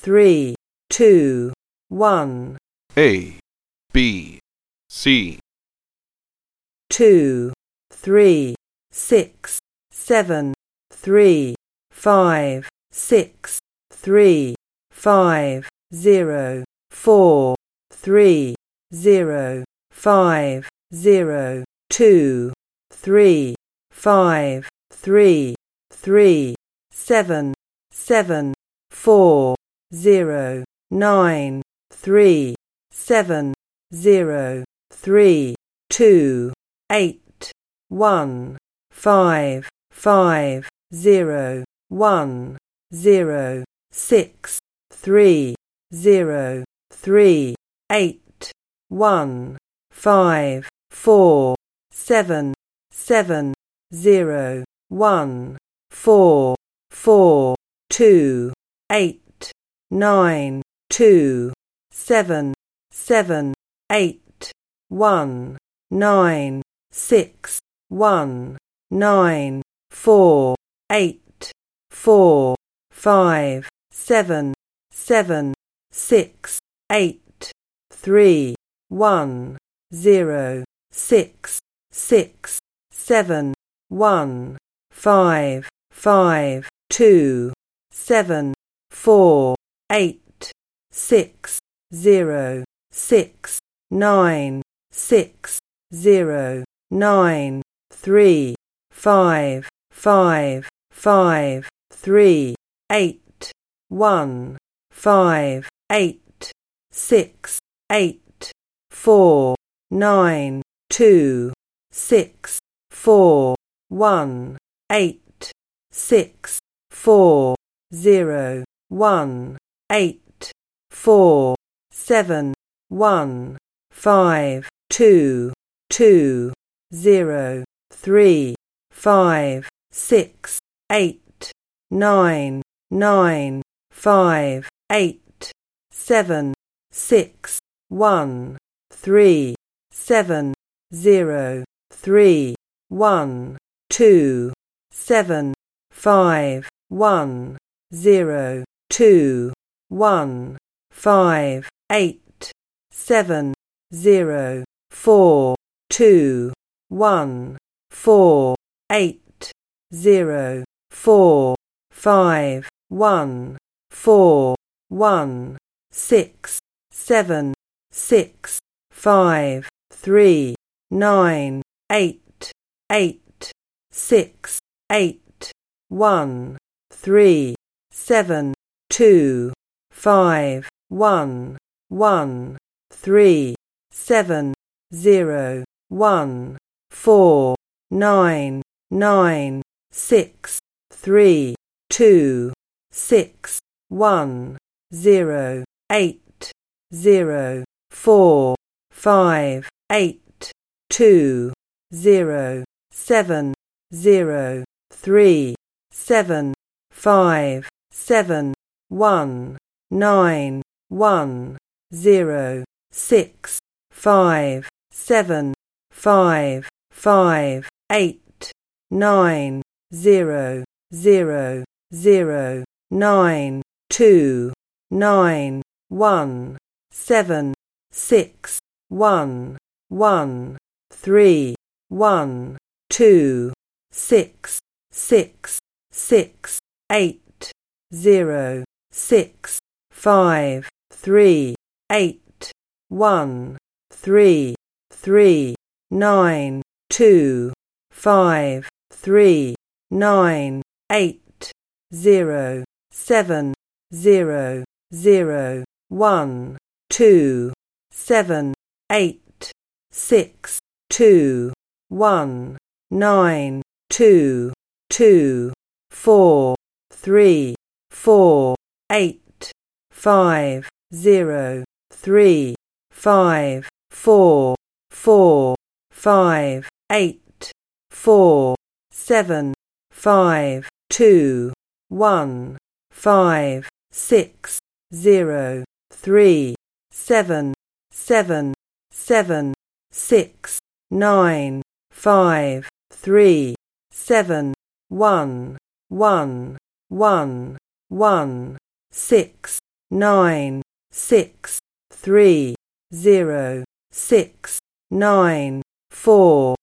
3, 2, 1. A, B, C. 2, 3, 6, 7, 3, 5, 6, 3, 5, 0, 4, 3, 0, 5, 0, 2, 3, 5, 3, 3, 7, 7, 4, 0, 9, 3, 7, 0, 3, 2, 8, 1, 5, 5, 0, 1, 0, 6, 3, 0, 3, 8, 1, 5, 4, 7, 7, 0, 1, 4, 4, 2, 8, 9, 2, 7, 7, 8, 1, 9, 6, 1, 9, 4, 8, 4, 5, 7, 7, 6, 8, 3, 1, 0, 6, 6, 7, 1, 5, 5, 2, 7, 4, 8, 6, 0, 6, 9, 6, 0, 9, 3, 5, 5, 5, 3, 8, 1, 5, 8, 6, 8, 4, 9, 2, 6, 4, 1, 8, 6, 4, 0, 1, 8, 4, 7, 1, 5, 2, 2, 0, 3, 5, 6, 8, 9, 9, 5, 8, 7, 6, 1, 3, 7, 0, 3, 1, 2, 7, 5, 1, 0, 2, 1, 5, 8, 7, 0, 4, 2, 1, 4, 8, 0, 4, 5, 1, 4, 1, 6, 7, 6, 5, 3, 9, 8, 8, 6, 8, 1, 3, 7, 2, 5, 1, 1, 3, 7, 0, 1, 4, 9, 9, 6, 3, 2, 6, 1, 0, 8, 0, 4, 5, 8, 2, 0, 7, 0, 3, 7, 5, 7, 1, 9, 1, 0, 6, 5, 7, 5, 5, 8, 9, 0, 0, 0, 9, 2, 9, 1, 7, 6, 1, 1, 3, 1, 2, 6, 6, 6, 8, 0, 6, 5, 3, 8, 1, 3, 3, 9, 2, 5, 3, 9, 8, 0, 7, 0, 0, 1, 2, 7, 8, 6, 2, 1, 9, 2, 2, 4, 3, 4, 8, 5, 0, 3, 5, 4, 4, 5, 8, 4, 7, 5, 2, 1, 5, 6, 0, 3, 7, 7, 7, 6, 9, 5, 3, 7, 1, 1, 1, 1, 6, 9 6 3 0 6 9 4